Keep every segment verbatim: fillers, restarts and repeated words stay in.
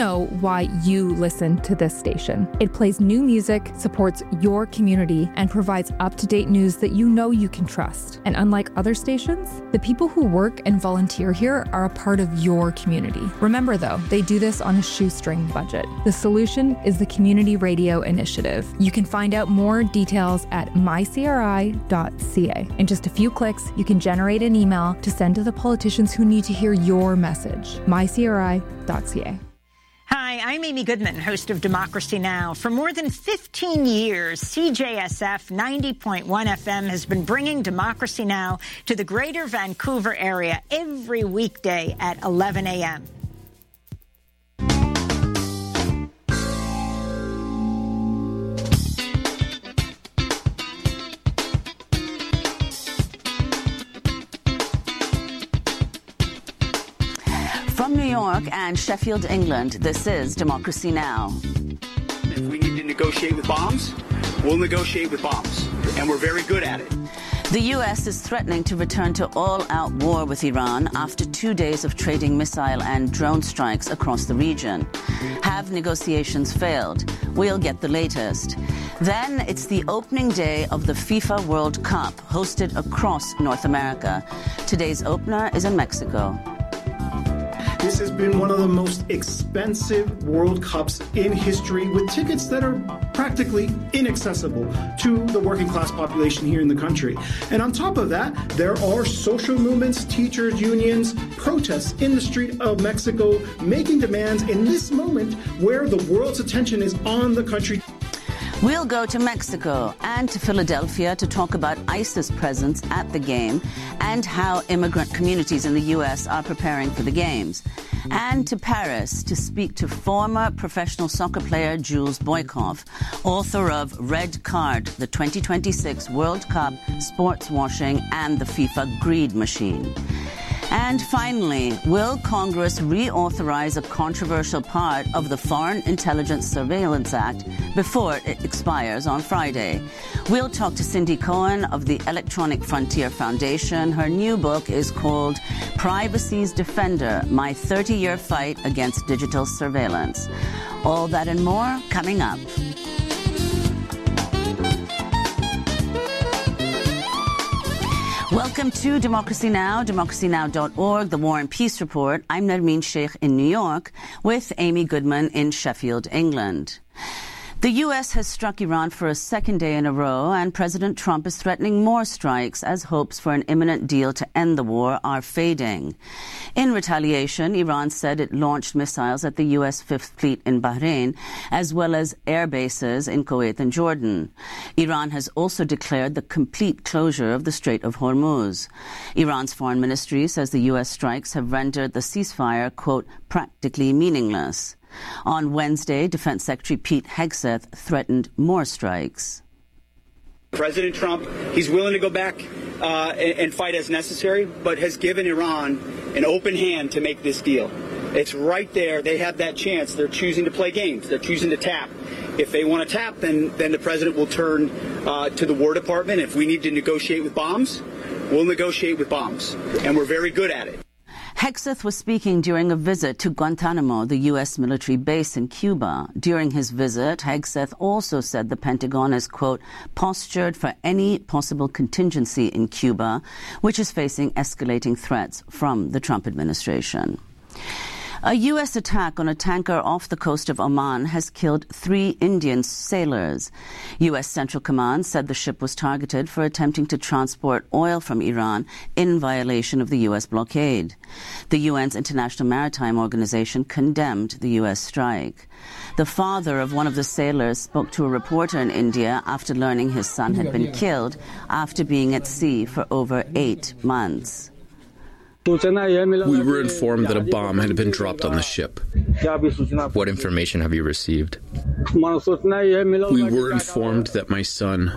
Know why you listen to this station. It plays new music, supports your community, and provides up-to-date news that you know you can trust. And unlike other stations, the people who work and volunteer here are a part of your community. Remember though, they do this on a shoestring budget. The solution is the Community Radio Initiative. You can find out more details at my c r i dot c a. In just a few clicks, you can generate an email to send to the politicians who need to hear your message. my c r i dot c a. Hi, I'm Amy Goodman, host of Democracy Now! For more than fifteen years, C J S F ninety point one F M has been bringing Democracy Now! To the greater Vancouver area every weekday at eleven a.m. From New York and Sheffield, England, this is Democracy Now! If we need to negotiate with bombs, we'll negotiate with bombs, and we're very good at it. The U S is threatening to return to all-out war with Iran after two days of trading missile and drone strikes across the region. Have negotiations failed? We'll get the latest. Then it's the opening day of the FIFA World Cup, hosted across North America. Today's opener is in Mexico. This has been one of the most expensive World Cups in history, with tickets that are practically inaccessible to the working class population here in the country. And on top of that, there are social movements, teachers, unions, protests in the street of Mexico, making demands in this moment where the world's attention is on the country. We'll go to Mexico and to Philadelphia to talk about ICE's presence at the game and how immigrant communities in the U S are preparing for the games. And to Paris to speak to former professional soccer player Jules Boykoff, author of Red Card, the twenty twenty-six World Cup Sports Washing and the FIFA Greed Machine. And finally, will Congress reauthorize a controversial part of the Foreign Intelligence Surveillance Act before it expires on Friday? We'll talk to Cindy Cohen of the Electronic Frontier Foundation. Her new book is called Privacy's Defender, My thirty-Year Fight Against Digital Surveillance. All that and more coming up. Welcome to Democracy Now!, democracy now dot org, the War and Peace Report. I'm Nermeen Sheikh in New York with Amy Goodman in Sheffield, England. The U S has struck Iran for a second day in a row, and President Trump is threatening more strikes as hopes for an imminent deal to end the war are fading. In retaliation, Iran said it launched missiles at the U S Fifth Fleet in Bahrain, as well as air bases in Kuwait and Jordan. Iran has also declared the complete closure of the Strait of Hormuz. Iran's foreign ministry says the U S strikes have rendered the ceasefire, quote, practically meaningless. On Wednesday, Defense Secretary Pete Hegseth threatened more strikes. President Trump, he's willing to go back uh, and, and fight as necessary, but has given Iran an open hand to make this deal. It's right there. They have that chance. They're choosing to play games. They're choosing to tap. If they want to tap, then, then the president will turn uh, to the War Department. If we need to negotiate with bombs, we'll negotiate with bombs. And we're very good at it. Hegseth was speaking during a visit to Guantanamo, the U S military base in Cuba. During his visit, Hegseth also said the Pentagon is, quote, postured for any possible contingency in Cuba, which is facing escalating threats from the Trump administration. A U S attack on a tanker off the coast of Oman has killed three Indian sailors. U S Central Command said the ship was targeted for attempting to transport oil from Iran in violation of the U S blockade. The U N's International Maritime Organization condemned the U S strike. The father of one of the sailors spoke to a reporter in India after learning his son had been killed after being at sea for over eight months. We were informed that a bomb had been dropped on the ship. What information have you received? We were informed that my son...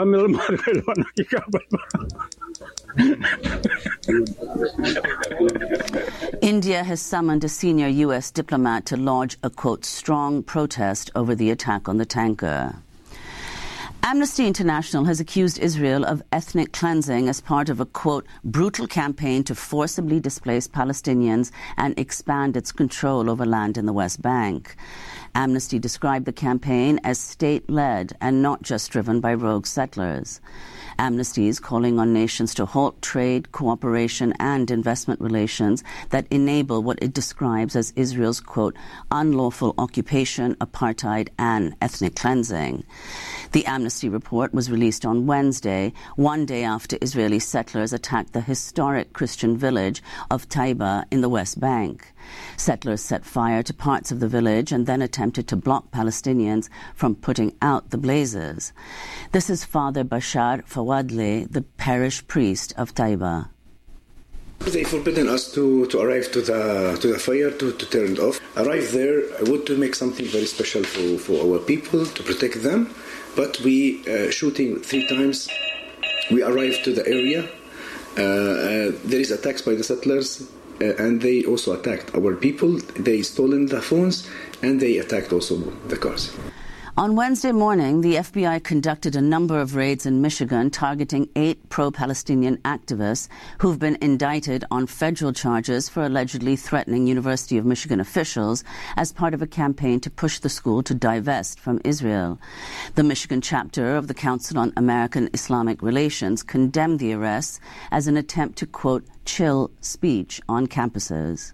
India has summoned a senior U S diplomat to lodge a, quote, strong protest over the attack on the tanker. Amnesty International has accused Israel of ethnic cleansing as part of a, quote, brutal campaign to forcibly displace Palestinians and expand its control over land in the West Bank. Amnesty described the campaign as state-led and not just driven by rogue settlers. Amnesty is calling on nations to halt trade, cooperation and investment relations that enable what it describes as Israel's, quote, unlawful occupation, apartheid and ethnic cleansing. The Amnesty report was released on Wednesday, one day after Israeli settlers attacked the historic Christian village of Taiba in the West Bank. Settlers set fire to parts of the village and then attempted to block Palestinians from putting out the blazes. This is Father Bashar Fawadle, the parish priest of Taiba. They forbidden us to, to arrive to the to the fire to, to turn it off. Arrive there, I want to make something very special for, for our people, to protect them. But we uh, shooting three times. We arrived to the area. Uh, uh, there is attacks by the settlers. Uh, and they also attacked our people. They stolen the phones, and they attacked also the cars. On Wednesday morning, the F B I conducted a number of raids in Michigan targeting eight pro-Palestinian activists who've been indicted on federal charges for allegedly threatening University of Michigan officials as part of a campaign to push the school to divest from Israel. The Michigan chapter of the Council on American Islamic Relations condemned the arrests as an attempt to, quote, chill speech on campuses.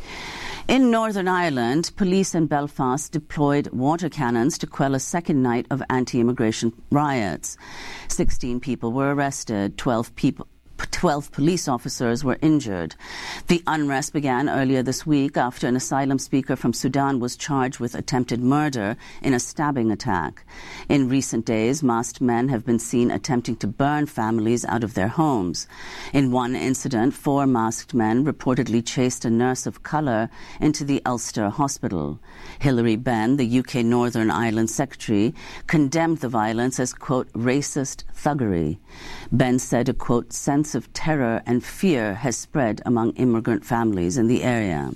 In Northern Ireland, police in Belfast deployed water cannons to quell a second night of anti-immigration riots. Sixteen people were arrested, twelve people twelve police officers were injured. The unrest began earlier this week after an asylum seeker from Sudan was charged with attempted murder in a stabbing attack. In recent days, masked men have been seen attempting to burn families out of their homes. In one incident, four masked men reportedly chased a nurse of colour into the Ulster hospital. Hilary Benn, the U K Northern Ireland Secretary, condemned the violence as, quote, racist thuggery. Benn said a, quote, sense of terror and fear has spread among immigrant families in the area.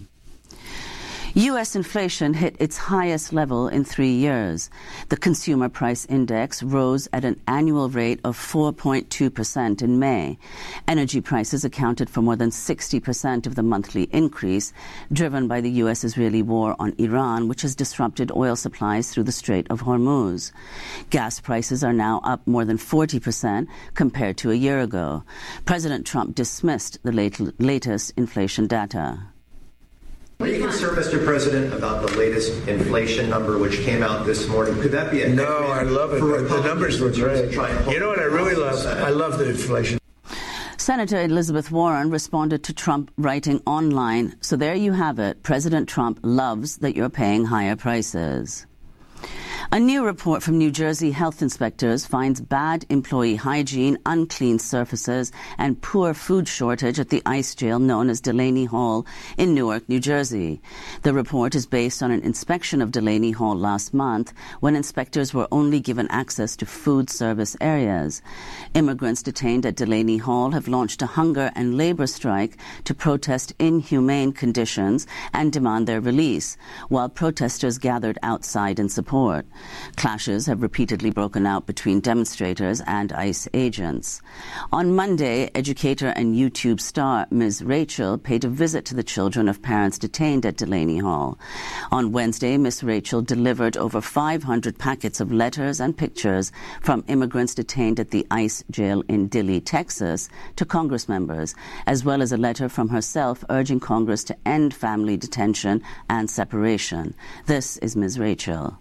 U S inflation hit its highest level in three years. The Consumer Price Index rose at an annual rate of four point two percent in May. Energy prices accounted for more than sixty percent of the monthly increase, driven by the U S-Israeli war on Iran, which has disrupted oil supplies through the Strait of Hormuz. Gas prices are now up more than forty percent compared to a year ago. President Trump dismissed the late, latest inflation data. Are you concerned, Mister President, about the latest inflation number which came out this morning? Could that be a no? I love it. The numbers were great. You know what I really love? I love the inflation. Senator Elizabeth Warren responded to Trump writing online, so there you have it. President Trump loves that you're paying higher prices. A new report from New Jersey health inspectors finds bad employee hygiene, unclean surfaces, and poor food shortage at the ICE jail known as Delaney Hall in Newark, New Jersey. The report is based on an inspection of Delaney Hall last month, when inspectors were only given access to food service areas. Immigrants detained at Delaney Hall have launched a hunger and labor strike to protest inhumane conditions and demand their release, while protesters gathered outside in support. Clashes have repeatedly broken out between demonstrators and ICE agents. On Monday, educator and YouTube star Miz Rachel paid a visit to the children of parents detained at Delaney Hall. On Wednesday, Miz Rachel delivered over five hundred packets of letters and pictures from immigrants detained at the ICE jail in Dilley, Texas, to Congress members, as well as a letter from herself urging Congress to end family detention and separation. This is Miz Rachel.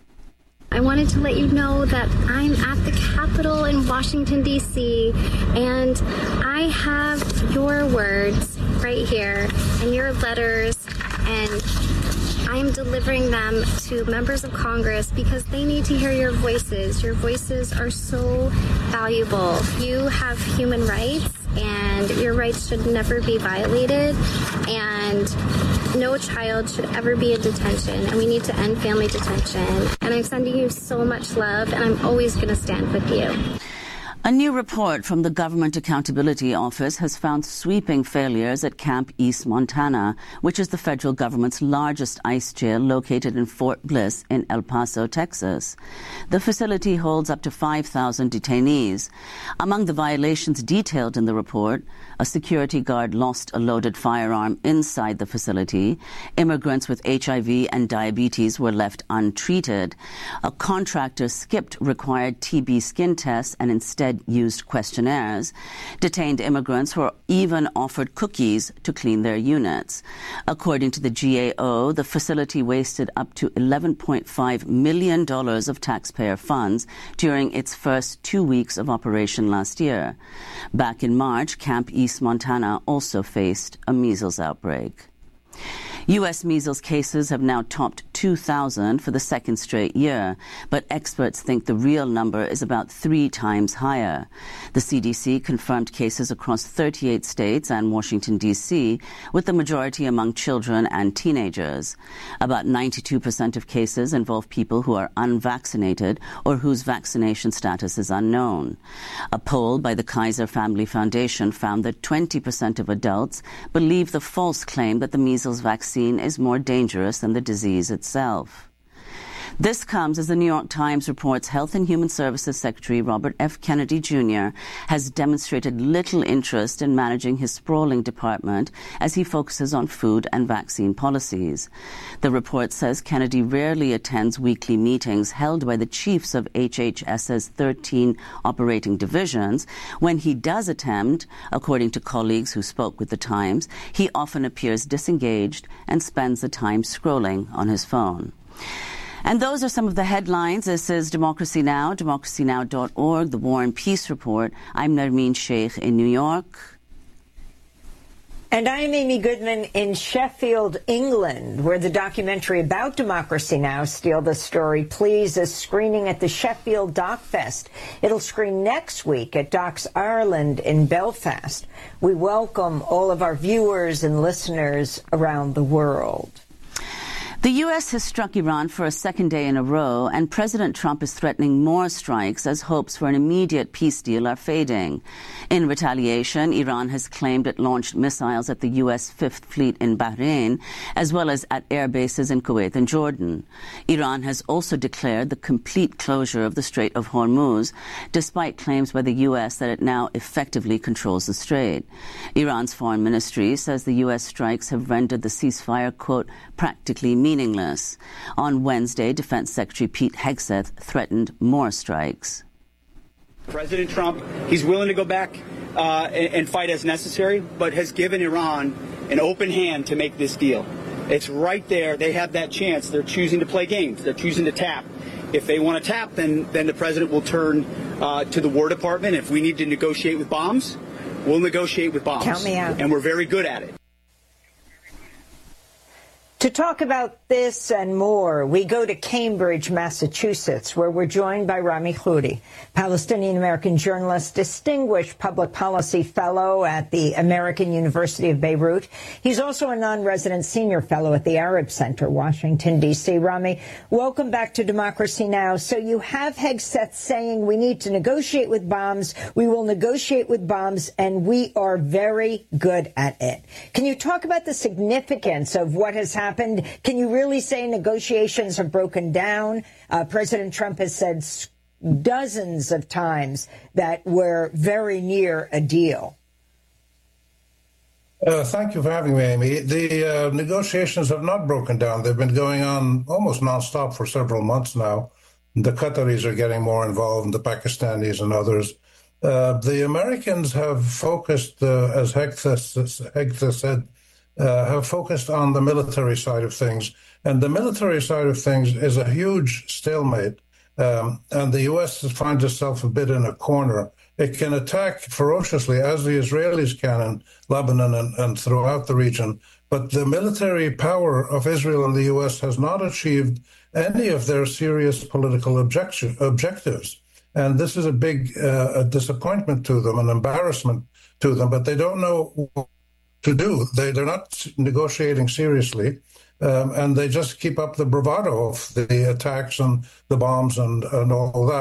I wanted to let you know that I'm at the Capitol in Washington, D C, and I have your words right here and your letters, and I am delivering them to members of Congress because they need to hear your voices. Your voices are so valuable. You have human rights, and your rights should never be violated, and no child should ever be in detention, and we need to end family detention. And I'm sending you so much love, and I'm always going to stand with you. A new report from the Government Accountability Office has found sweeping failures at Camp East Montana, which is the federal government's largest ICE jail located in Fort Bliss in El Paso, Texas. The facility holds up to five thousand detainees. Among the violations detailed in the report, a security guard lost a loaded firearm inside the facility. Immigrants with H I V and diabetes were left untreated. A contractor skipped required T B skin tests and instead used questionnaires. Detained immigrants were even offered cookies to clean their units. According to the G A O, the facility wasted up to eleven point five million dollars of taxpayer funds during its first two weeks of operation last year. Back in March, Camp East Montana also faced a measles outbreak. U S measles cases have now topped two thousand for the second straight year, but experts think the real number is about three times higher. The C D C confirmed cases across thirty-eight states and Washington, D C, with the majority among children and teenagers. About ninety-two percent of cases involve people who are unvaccinated or whose vaccination status is unknown. A poll by the Kaiser Family Foundation found that twenty percent of adults believe the false claim that the measles vaccine is more dangerous than the disease itself. This comes as the New York Times reports Health and Human Services Secretary Robert F. Kennedy Junior has demonstrated little interest in managing his sprawling department as he focuses on food and vaccine policies. The report says Kennedy rarely attends weekly meetings held by the chiefs of H H S's thirteen operating divisions. When he does attend, according to colleagues who spoke with the Times, he often appears disengaged and spends the time scrolling on his phone. And those are some of the headlines. This is Democracy Now!, democracy now dot org, the War and Peace Report. I'm Nermeen Sheikh in New York. And I'm Amy Goodman in Sheffield, England, where the documentary about Democracy Now!, Steal the Story, Please, is screening at the Sheffield Doc Fest. It'll screen next week at Docs Ireland in Belfast. We welcome all of our viewers and listeners around the world. The U S has struck Iran for a second day in a row, and President Trump is threatening more strikes as hopes for an immediate peace deal are fading. In retaliation, Iran has claimed it launched missiles at the U S Fifth Fleet in Bahrain, as well as at air bases in Kuwait and Jordan. Iran has also declared the complete closure of the Strait of Hormuz, despite claims by the U S that it now effectively controls the strait. Iran's foreign ministry says the U S strikes have rendered the ceasefire, quote, practically meaningless. On Wednesday, Defense Secretary Pete Hegseth threatened more strikes. President Trump, he's willing to go back uh, and, and fight as necessary, but has given Iran an open hand to make this deal. It's right there. They have that chance. They're choosing to play games. They're choosing to tap. If they want to tap, then, then the president will turn uh, to the War Department. If we need to negotiate with bombs, we'll negotiate with bombs. Count me out. And we're very good at it. To talk about this and more, we go to Cambridge, Massachusetts, where we're joined by Rami Khouri, Palestinian-American journalist, distinguished public policy fellow at the American University of Beirut. He's also a non-resident senior fellow at the Arab Center, Washington, D C Rami, welcome back to Democracy Now! So you have Hegseth saying we need to negotiate with bombs, we will negotiate with bombs, and we are very good at it. Can you talk about the significance of what has happened? Can you really say negotiations have broken down? Uh, President Trump has said dozens of times that we're very near a deal. Uh, thank you for having me, Amy. The uh, negotiations have not broken down. They've been going on almost nonstop for several months now. The Qataris are getting more involved, and the Pakistanis and others. Uh, the Americans have focused, uh, as Hegseth, Hegseth said, Uh, have focused on the military side of things. And the military side of things is a huge stalemate. Um, and the U S finds itself a bit in a corner. It can attack ferociously, as the Israelis can in Lebanon and, and throughout the region. But the military power of Israel and the U S has not achieved any of their serious political objection, objectives. And this is a big uh, a disappointment to them, an embarrassment to them. But they don't know to do. They, they're not negotiating seriously, um, and they just keep up the bravado of the attacks and the bombs and, and all that.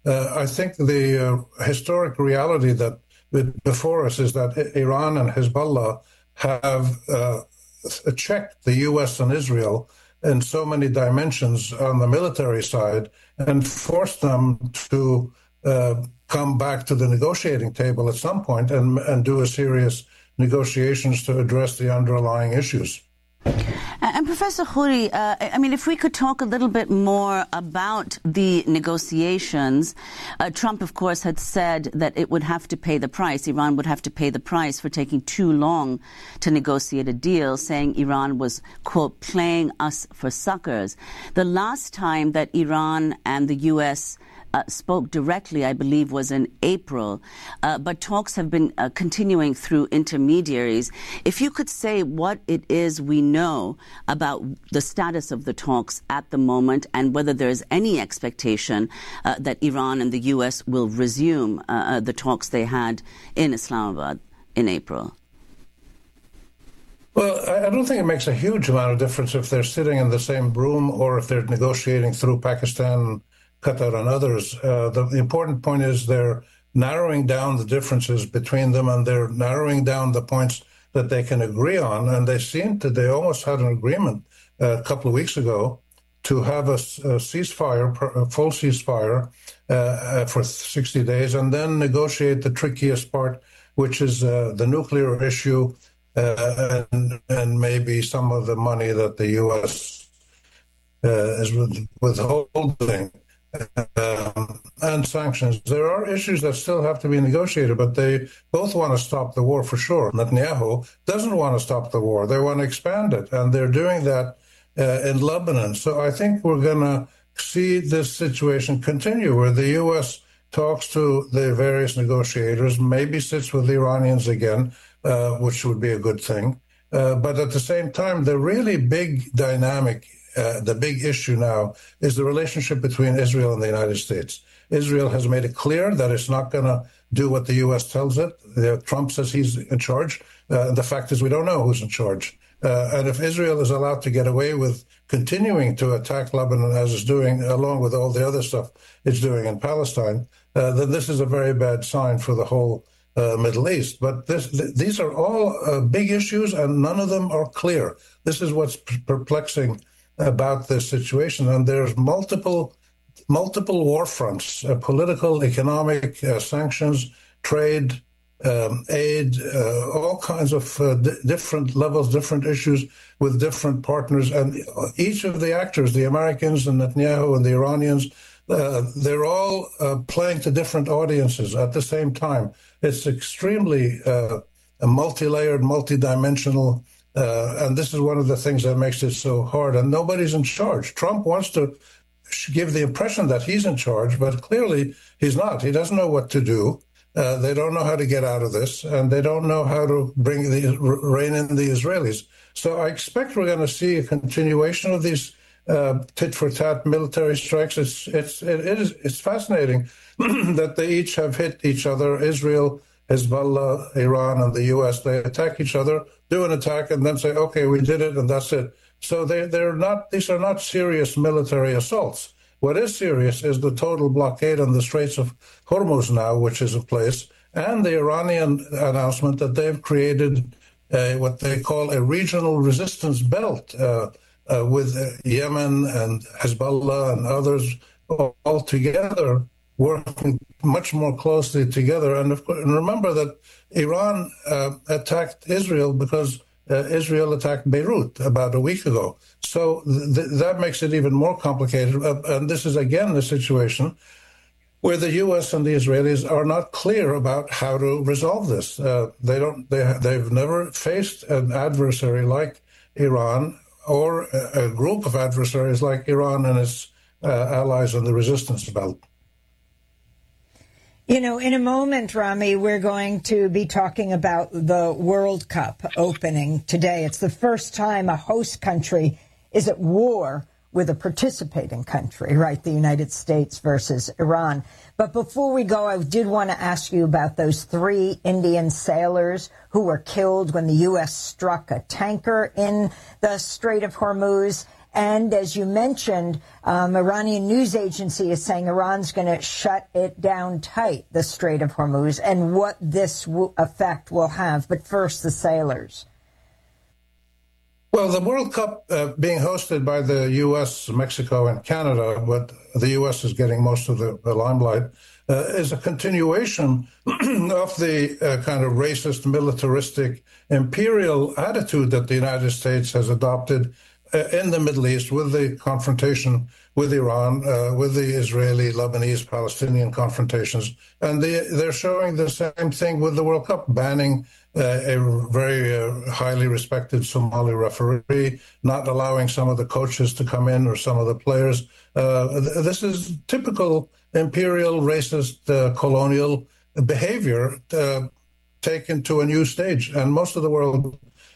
Uh, I think the uh, historic reality that before us is that Iran and Hezbollah have uh, checked the U S and Israel in so many dimensions on the military side and forced them to uh, come back to the negotiating table at some point and, and do a serious negotiations to address the underlying issues. And Professor Khouri, uh, I mean, if we could talk a little bit more about the negotiations. Uh, Trump, of course, had said that it would have to pay the price. Iran would have to pay the price for taking too long to negotiate a deal, saying Iran was, quote, playing us for suckers. The last time that Iran and the U S Uh, spoke directly, I believe, was in April, uh, but talks have been uh, continuing through intermediaries. If you could say what it is we know about the status of the talks at the moment and whether there is any expectation uh, that Iran and the U S will resume uh, uh, the talks they had in Islamabad in April. Well, I don't think it makes a huge amount of difference if they're sitting in the same room or if they're negotiating through Pakistan, Qatar and others. Uh, the, the important point is they're narrowing down the differences between them and they're narrowing down the points that they can agree on. And they seem to, they almost had an agreement uh, a couple of weeks ago to have a, a ceasefire, a full ceasefire uh, for sixty days and then negotiate the trickiest part, which is uh, the nuclear issue uh, and, and maybe some of the money that the U S uh, is withholding. Um, and sanctions. There are issues that still have to be negotiated, but they both want to stop the war for sure. Netanyahu doesn't want to stop the war. They want to expand it, and they're doing that uh, in Lebanon. So I think we're going to see this situation continue where the U S talks to the various negotiators, maybe sits with the Iranians again, uh, which would be a good thing. Uh, but at the same time, the really big dynamic Uh, the big issue now is the relationship between Israel and the United States. Israel has made it clear that it's not going to do what the U S tells it. Uh, Trump says he's in charge. Uh, the fact is we don't know who's in charge. Uh, and if Israel is allowed to get away with continuing to attack Lebanon as it's doing, along with all the other stuff it's doing in Palestine, uh, then this is a very bad sign for the whole uh, Middle East. But this, th- these are all uh, big issues, and none of them are clear. This is what's p- perplexing about this situation, and there's multiple multiple war fronts, uh, political, economic, uh, sanctions, trade, um, aid, uh, all kinds of uh, d- different levels, different issues with different partners, and each of the actors, the Americans and Netanyahu and the Iranians, uh, they're all uh, playing to different audiences at the same time. It's extremely uh, a multi-layered, multi-dimensional. Uh, and this is one of the things that makes it so hard. And nobody's in charge. Trump wants to give the impression that he's in charge, but clearly he's not. He doesn't know what to do. Uh, they don't know how to get out of this, and they don't know how to bring the rein in the Israelis. So I expect we're going to see a continuation of these uh, tit-for-tat military strikes. It's it's it, it is it's fascinating that they each have hit each other. Israel, Hezbollah, Iran, and the U S, they attack each other, do an attack, and then say, okay, we did it, and that's it. So they, they're not, these are not serious military assaults. What is serious is the total blockade on the Straits of Hormuz now, which is in place, and the Iranian announcement that they've created uh, what they call a regional resistance belt uh, uh, with uh, Yemen and Hezbollah and others all, all together, working much more closely together. And, of course, and remember that Iran uh, attacked Israel because uh, Israel attacked Beirut about a week ago. So th- that makes it even more complicated. Uh, and this is, again, the situation where the U S and the Israelis are not clear about how to resolve this. Uh, they don't. They, they've never faced an adversary like Iran or a, a group of adversaries like Iran and its uh, allies in the resistance belt. You know, in a moment, Rami, we're going to be talking about the World Cup opening today. It's the first time a host country is at war with a participating country, right? The United States versus Iran. But before we go, I did want to ask you about those three Indian sailors who were killed when the U S struck a tanker in the Strait of Hormuz. And as you mentioned, um, Iranian news agency is saying Iran's going to shut it down tight, the Strait of Hormuz, and what this w- effect will have. But first, the sailors. Well, the World Cup uh, being hosted by the U S, Mexico, and Canada, but the U S is getting most of the, the limelight, uh, is a continuation of the uh, kind of racist, militaristic, imperial attitude that the United States has adopted uh, in the Middle East with the confrontation with Iran, uh, with the Israeli, Lebanese, Palestinian confrontations. And they, they're showing the same thing with the World Cup, banning Uh, a very uh, highly respected Somali referee, not allowing some of the coaches to come in or some of the players. Uh, th- this is typical imperial, racist, uh, colonial behavior uh, taken to a new stage. And most of the world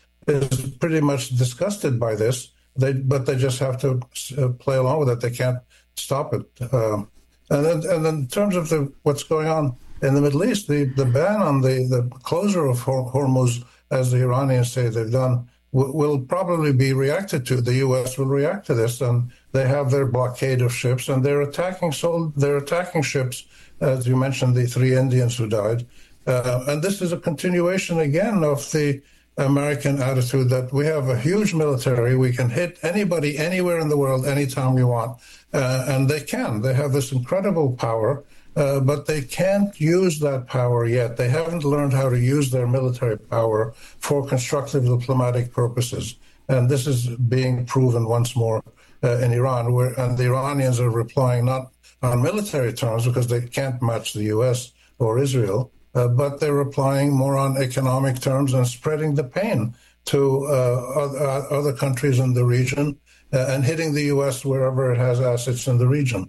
is pretty much disgusted by this, they, but they just have to uh, play along with it. They can't stop it. Uh, and, then, and then in terms of the, what's going on in the Middle East, the, the ban on the, the closure of Hormuz, as the Iranians say they've done, w- will probably be reacted to. The U S will react to this, and they have their blockade of ships, and they're attacking so they're attacking ships, as you mentioned, the three Indians who died. Uh, and this is a continuation again of the American attitude that we have a huge military, we can hit anybody anywhere in the world anytime we want, uh, and they can. They have this incredible power. Uh, but they can't use that power yet. They haven't learned how to use their military power for constructive diplomatic purposes. And this is being proven once more uh, in Iran, where and the Iranians are replying not on military terms because they can't match the U S or Israel, uh, but they're replying more on economic terms and spreading the pain to uh, other, other countries in the region uh, and hitting the U S wherever it has assets in the region.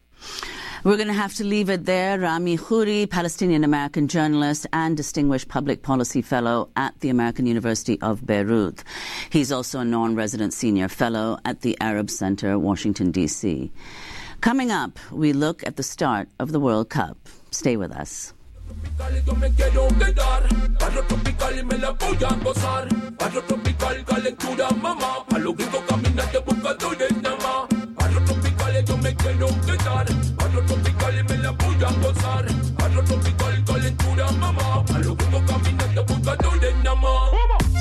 We're going to have to leave it there. Rami Khouri, Palestinian-American journalist and distinguished public policy fellow at the American University of Beirut. He's also a non-resident senior fellow at the Arab Center, Washington, D C. Coming up, we look at the start of the World Cup. Stay with us. Yo me quiero quedar, barrio tropical y me la voy a gozar. Barrio tropical, calentura, mamá. A los gringos caminante buscadores nada más. Barrio tropical, yo me quiero quedar. Barrio tropical y me la voy a gozar. Barrio tropical, calentura, mamá. A los gringos caminante buscadores nada más.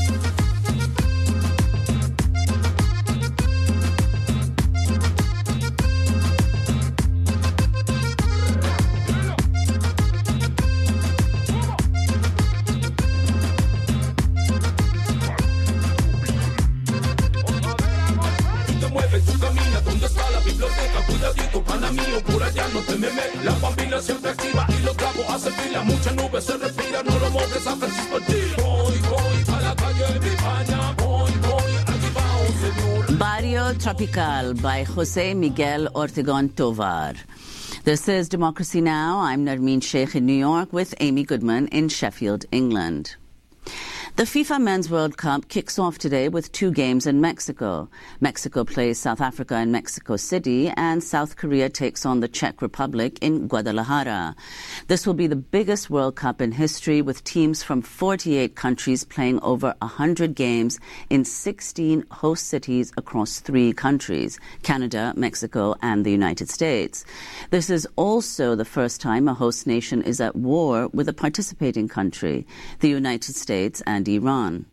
Cuidadito, pana mío, por allá no te me metas. La bambina siempre activa y los clavos hacen fila. Muchas nubes se respiran, no lo moves a Francisco el tío. Voy, voy, a la calle de mi España. Voy, voy, activado, señor. Barrio Tropical by Jose Miguel Ortegon Tovar. This is Democracy Now! I'm Narmeen Sheikh in New York with Amy Goodman in Sheffield, England. The FIFA Men's World Cup kicks off today with two games in Mexico. Mexico plays South Africa in Mexico City, and South Korea takes on the Czech Republic in Guadalajara. This will be the biggest World Cup in history, with teams from forty-eight countries playing over one hundred games in sixteen host cities across three countries, Canada, Mexico, and the United States. This is also the first time a host nation is at war with a participating country, the United States and Iran.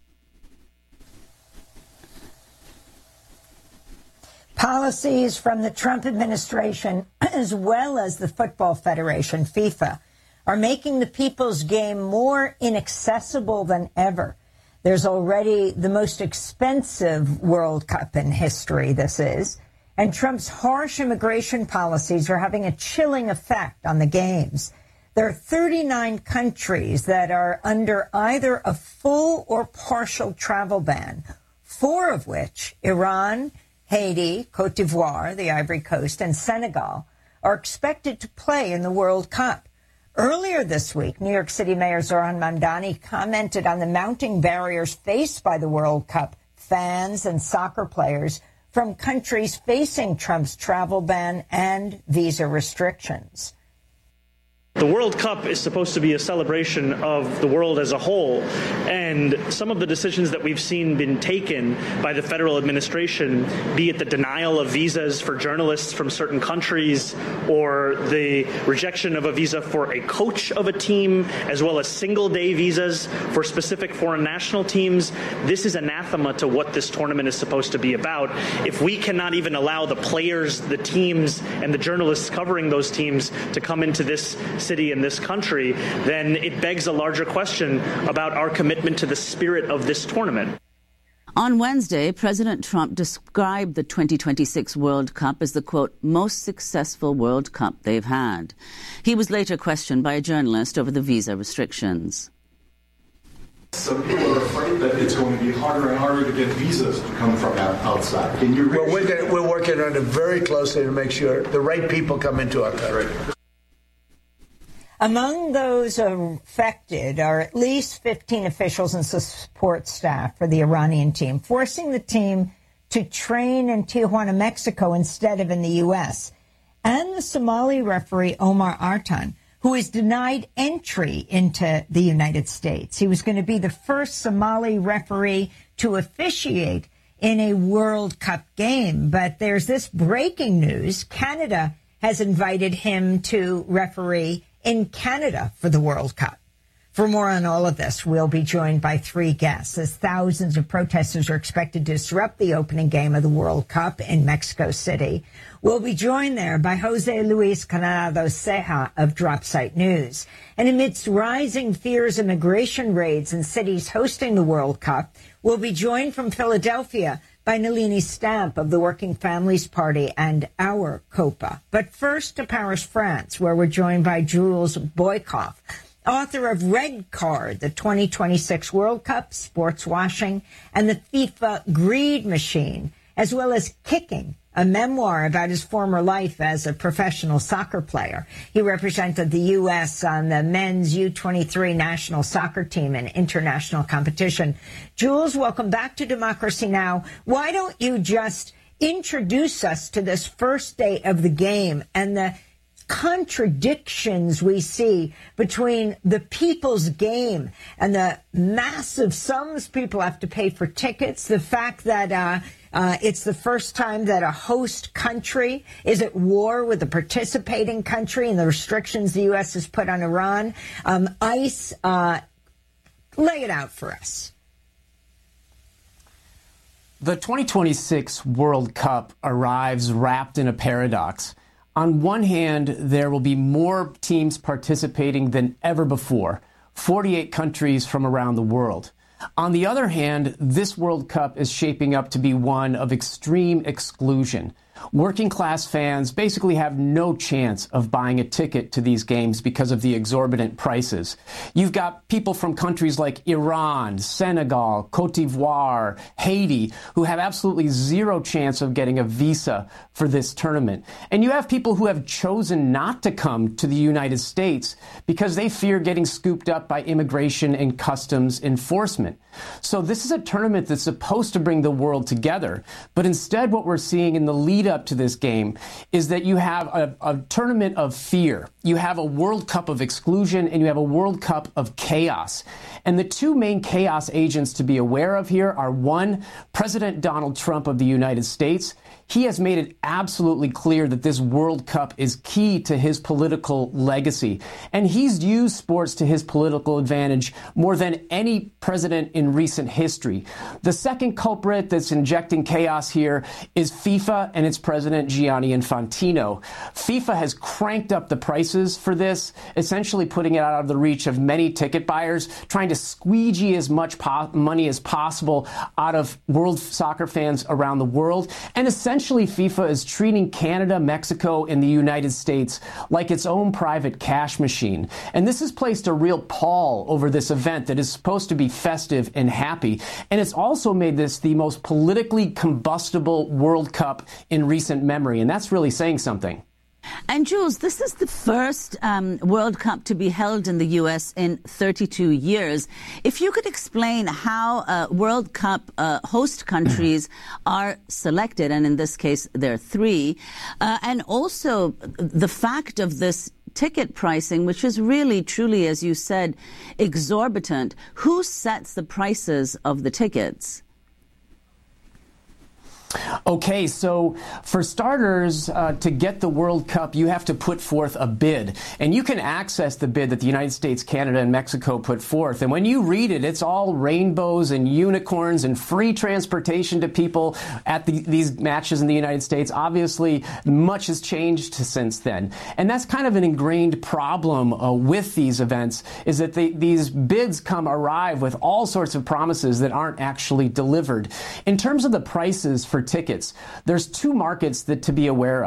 Policies from the Trump administration, as well as the Football Federation, FIFA, are making the people's game more inaccessible than ever. There's already the most expensive World Cup in history, this is, and Trump's harsh immigration policies are having a chilling effect on the games. There are thirty-nine countries that are under either a full or partial travel ban, four of which, Iran, Haiti, Cote d'Ivoire, the Ivory Coast, and Senegal, are expected to play in the World Cup. Earlier this week, New York City Mayor Zohran Mamdani commented on the mounting barriers faced by the World Cup fans and soccer players from countries facing Trump's travel ban and visa restrictions. The World Cup is supposed to be a celebration of the world as a whole, and some of the decisions that we've seen been taken by the federal administration, be it the denial of visas for journalists from certain countries or the rejection of a visa for a coach of a team, as well as single-day visas for specific foreign national teams, this is anathema to what this tournament is supposed to be about. If we cannot even allow the players, the teams, and the journalists covering those teams to come into this city in this country, then it begs a larger question about our commitment to the spirit of this tournament. On Wednesday, President Trump described the twenty twenty-six World Cup as the, quote, most successful World Cup they've had. He was later questioned by a journalist over the visa restrictions. Some people are afraid that it's going to be harder and harder to get visas to come from outside. Can you well, we're, gonna, we're working on it very closely to make sure the right people come into our country. Among those affected are at least fifteen officials and support staff for the Iranian team, forcing the team to train in Tijuana, Mexico, instead of in the U S, and the Somali referee Omar Artan, who is denied entry into the United States. He was going to be the first Somali referee to officiate in a World Cup game. But there's this breaking news. Canada has invited him to referee in Canada for the World Cup. For more on all of this, we'll be joined by three guests as thousands of protesters are expected to disrupt the opening game of the World Cup in Mexico City. We'll be joined there by Jose Luis Coronado Ceja of Dropsite News. And amidst rising fears of immigration raids in cities hosting the World Cup, we'll be joined from Philadelphia by Nalini Stamp of the Working Families Party and Our COPA. But first to Paris, France, where we're joined by Jules Boykoff, author of Red Card, the twenty twenty-six World Cup, Sports Washing, and the FIFA Greed Machine, as well as Kicking, a memoir about his former life as a professional soccer player. He represented the U S on the men's U twenty-three national soccer team in international competition. Jules, welcome back to Democracy Now! Why don't you just introduce us to this first day of the game and the contradictions we see between the people's game and the massive sums people have to pay for tickets, the fact that uh, uh, it's the first time that a host country is at war with a participating country and the restrictions the U S has put on Iran. Um, ICE, uh, lay it out for us. The twenty twenty-six World Cup arrives wrapped in a paradox. On one hand, there will be more teams participating than ever before, forty-eight countries from around the world. On the other hand, this World Cup is shaping up to be one of extreme exclusion. Working class fans basically have no chance of buying a ticket to these games because of the exorbitant prices. You've got people from countries like Iran, Senegal, Cote d'Ivoire, Haiti, who have absolutely zero chance of getting a visa for this tournament. And you have people who have chosen not to come to the United States because they fear getting scooped up by immigration and customs enforcement. So this is a tournament that's supposed to bring the world together. But instead, what we're seeing in the lead up to this game is that you have a, a tournament of fear. You have a World Cup of exclusion and you have a World Cup of chaos. And the two main chaos agents to be aware of here are, one, President Donald Trump of the United States. He has made it absolutely clear that this World Cup is key to his political legacy. And he's used sports to his political advantage more than any president in recent history. The second culprit that's injecting chaos here is FIFA and its president, Gianni Infantino. FIFA has cranked up the prices for this, essentially putting it out of the reach of many ticket buyers, trying to squeegee as much po- money as possible out of world soccer fans around the world. And essentially, Essentially, FIFA is treating Canada, Mexico, and the United States like its own private cash machine. And this has placed a real pall over this event that is supposed to be festive and happy. And it's also made this the most politically combustible World Cup in recent memory. And that's really saying something. And Jules, this is the first um, World Cup to be held in the U S in thirty-two years. If you could explain how uh, World Cup uh, host countries are selected, and in this case there are three, uh, and also the fact of this ticket pricing, which is really, truly, as you said, exorbitant. Who sets the prices of the tickets? Okay, so for starters, uh, to get the World Cup, you have to put forth a bid. And you can access the bid that the United States, Canada, and Mexico put forth. And when you read it, it's all rainbows and unicorns and free transportation to people at the, these matches in the United States. Obviously, much has changed since then. And that's kind of an ingrained problem uh, with these events, is that they, these bids come arrive with all sorts of promises that aren't actually delivered. In terms of the prices for tickets, there's two markets that to be aware of.